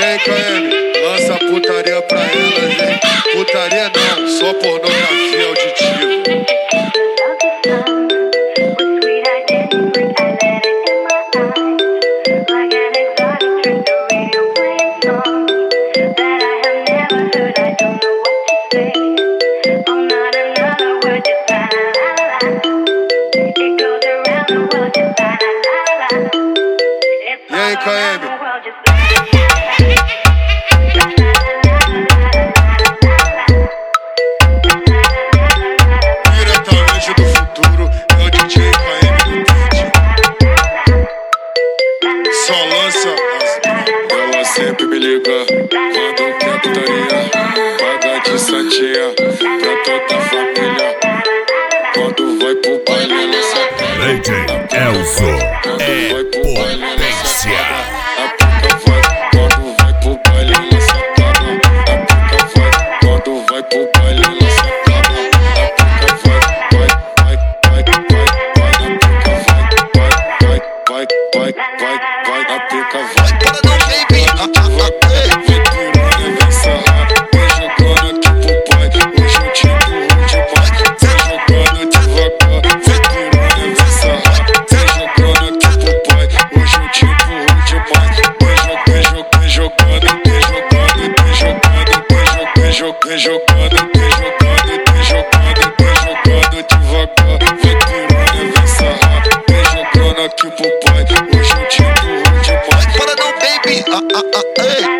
aí, KM, lança putaria pra elas, hein? Putaria não, só pornografia auditiva. E aí, KM? Diretamente do futuro, é o DJ KM no beat. Só lança as... Ela sempre me liga quando quer putaria. Paga de santinha pra toda a família. Quando vai pro baile, ela saca. DJ Elzo é potência. A pica vai quando vai pro baile, ela sacada. A pica vai quando vai pro baile, ela sacada. A pica vai. A pica vai. Para não, baby. Vem piranha, vem sarrar. Vem jogando aqui pro pai. Hoje eu te empurro demais. Vem jogando devagar. Vem piranha, vem sarrar. Vem jogando aqui pro pai. Hoje eu te empurro demais. Vem jogando, vem jogando, vem jogando, vem jogando, vem jogando, vem jogando, vem jogando, vem jogando devagar. Vem piranha, vem sarrar. Vem jogando aqui pro pai. Hoje eu te empurro demais. Para não, baby.